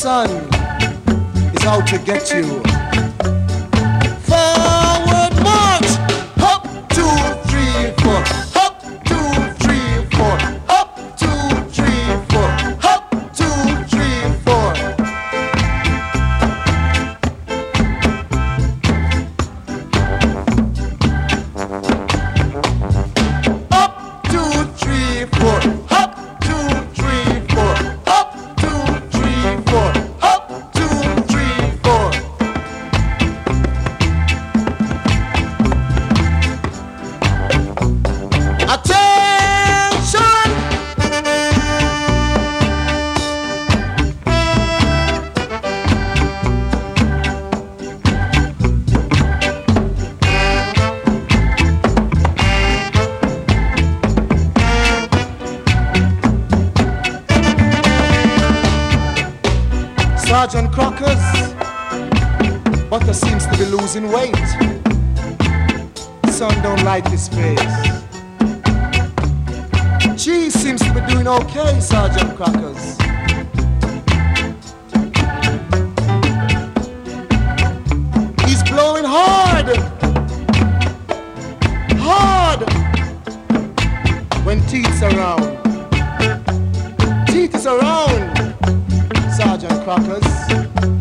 sun is out to get you. Forward march! Up, 2, 3, 4. Up, 2, 3, 4. Up, 2, 3, 4. Up, 2, 3, 4. Up, 2, 3, 4. Up, 2, 3, 4. Up, 2, 3, 4. Up, 2, 3, 4. Attention! Sergeant Crockers, Butter seems to be losing weight. Son don't like his face. Cheese seems to be doing okay, Sergeant Crockers. He's blowing hard. Hard. When Teeth's around. Teeth is around, Sergeant Crockers.